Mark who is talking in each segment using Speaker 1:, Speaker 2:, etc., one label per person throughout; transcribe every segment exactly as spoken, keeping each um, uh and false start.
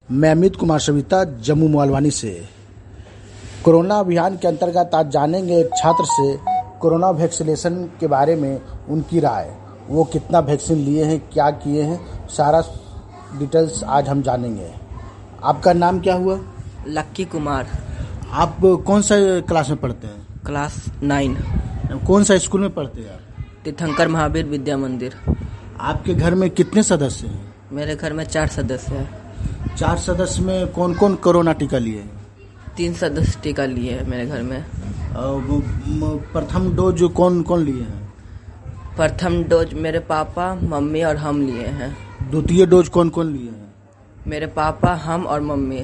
Speaker 1: मैं अमित कुमार सविता जम्मू मोहालवानी से। कोरोना अभियान के अंतर्गत आज जानेंगे एक छात्र से कोरोना वैक्सीनेशन के बारे में उनकी राय। वो कितना वैक्सीन लिए हैं, क्या किए हैं, सारा डिटेल्स आज हम जानेंगे। आपका नाम क्या हुआ?
Speaker 2: लक्की कुमार।
Speaker 1: आप कौन सा क्लास में पढ़ते हैं?
Speaker 2: Class nine.
Speaker 1: कौन सा स्कूल में पढ़ते हैं आप?
Speaker 2: तीर्थंकर महावीर विद्या मंदिर।
Speaker 1: आपके घर में कितने सदस्य हैं?
Speaker 2: मेरे घर में चार सदस्य हैं।
Speaker 1: चार सदस्य में कौन कौन कोरोना टीका लिए हैं?
Speaker 2: तीन सदस्य टीका लिए हैं मेरे घर में।
Speaker 1: प्रथम डोज कौन कौन लिए हैं?
Speaker 2: प्रथम डोज मेरे पापा, मम्मी और हम लिए हैं।
Speaker 1: द्वितीय डोज कौन कौन लिए हैं?
Speaker 2: मेरे पापा, हम और मम्मी।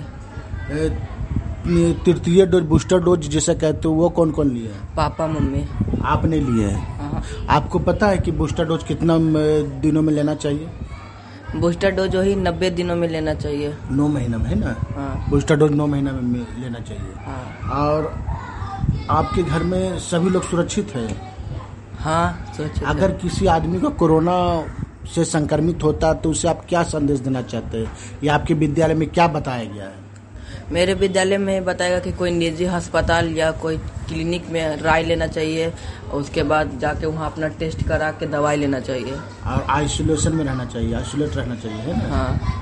Speaker 1: तृतीय डोज बूस्टर डोज जिसे कहते हो वो कौन कौन लिए हैं?
Speaker 2: पापा, मम्मी।
Speaker 1: आपने लिए है? आपको पता है कि बूस्टर डोज कितना दिनों में लेना चाहिए?
Speaker 2: बूस्टर डोज वही नब्बे दिनों में लेना चाहिए।
Speaker 1: नौ महीना में है ना?
Speaker 2: हाँ।
Speaker 1: बूस्टर डोज नौ महीना में लेना चाहिए।
Speaker 2: हाँ।
Speaker 1: और आपके घर में सभी लोग सुरक्षित है?
Speaker 2: हाँ, सुरक्षित।
Speaker 1: अगर किसी आदमी को कोरोना से संक्रमित होता तो उसे आप क्या संदेश देना चाहते हैं, या आपके विद्यालय में क्या बताया गया है?
Speaker 2: मेरे विद्यालय में बताएगा कि कोई निजी अस्पताल या कोई क्लिनिक में राय लेना चाहिए, और उसके बाद जाके वहाँ अपना टेस्ट करा के दवाई लेना चाहिए।
Speaker 1: और आइसोलेशन में रहना चाहिए, आइसोलेट रहना चाहिए, है ना?
Speaker 2: हाँ।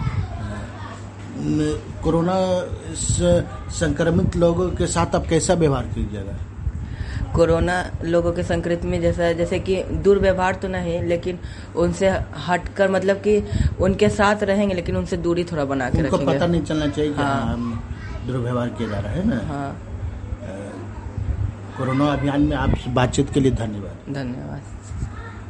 Speaker 1: कोरोना से संक्रमित लोगों के साथ आप कैसा व्यवहार कीजिएगा?
Speaker 2: कोरोना लोगों के संक्रमित में जैसा जैसे कि दुर्व्यवहार तो नहीं, लेकिन उनसे हटकर मतलब कि उनके साथ रहेंगे, लेकिन उनसे दूरी थोड़ा बना के रखेंगे।
Speaker 1: उनको पता नहीं चलना चाहिए कि
Speaker 2: हाँ।
Speaker 1: हम दुर्व्यवहार किया जा रहा है ना?
Speaker 2: हाँ।
Speaker 1: कोरोना अभियान में आपसे बातचीत के लिए धन्यवाद।
Speaker 2: धन्यवाद।